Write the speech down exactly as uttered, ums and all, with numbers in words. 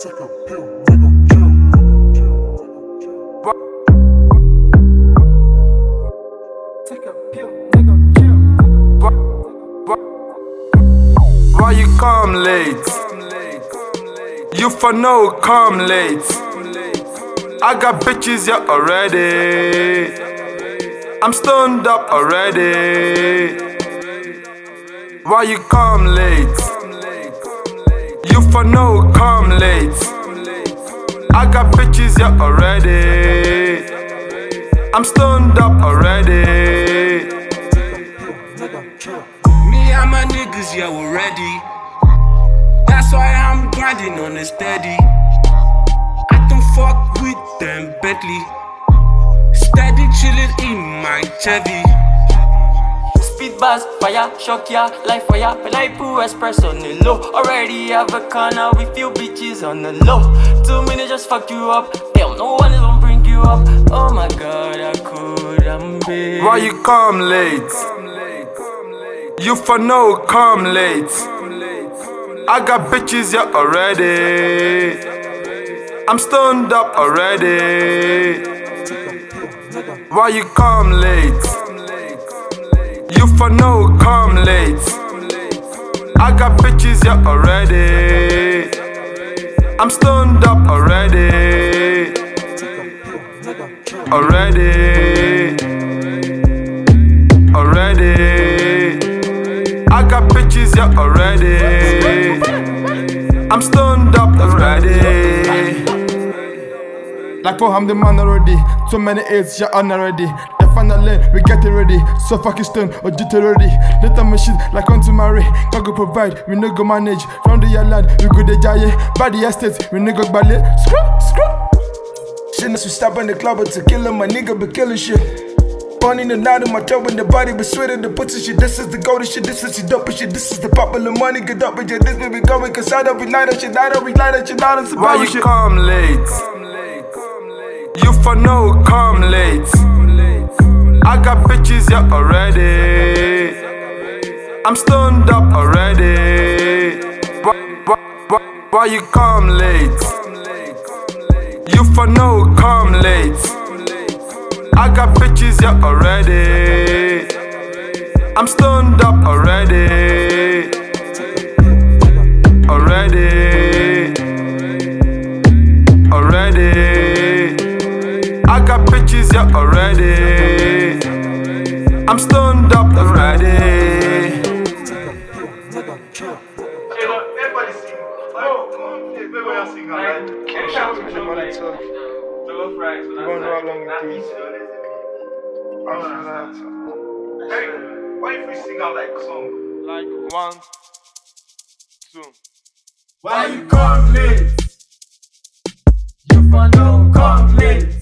Take a pill, nigga, kill. Take a pill, nigga, kill. Why you come late? You for no come late. I got bitches, yeah, already. I'm stoned up already. Why you come late? You for no come late. I got bitches, yeah, already. I'm stoned up already. Me and my niggas, yeah, we're ready. That's why I'm grinding on the steady. I don't fuck with them Bentley. Steady chillin' in my Chevy. Speed bars, fire, shock ya, life fire. Like Poo Express on the low. Already have a corner with few bitches on the low. Two minutes just fuck you up. Damn, no one is gonna bring you up. Oh my god, I could, I'm big. Why you come late? You for no come late. I got bitches, yeah, already. I'm stoned up already. Why you come late? You for no come late. I got bitches, yeah, already. I'm stoned up already. Already. Already. I got bitches, yeah, already. I'm stoned up already. Like for I'm the man already. So many aids, yeah, on already. The final lane, we get it ready. So fucking stone or jit already. Let them shit like on to marry. God go provide, we no go manage. From the land, we go the giant. By the estates, we no go ballet. Screw, screw. Shouldn't we stop in the club to kill him, my nigga be killing shit. Born in and out of my toe in the body, but sweat in the pussy shit. This is the golden shit, this is the dope shit. This is the popular money, get up with you. This way we going, cause I don't be light that shit. I don't be light that shit, I don't survive. Why you come late? You for no come late. I got bitches, yeah, already. I'm stoned up already. Why, why, why, why you come late? You for no come late. I got bitches, yeah, already. I'm stoned up already. Already. Already. I got bitches, yeah, already. I'm stoned up already. Everybody sing. Oh, everybody sing. Like, You won't know how long it is. why if we sing out like song? Like one, two. Why you come late? You for no come late.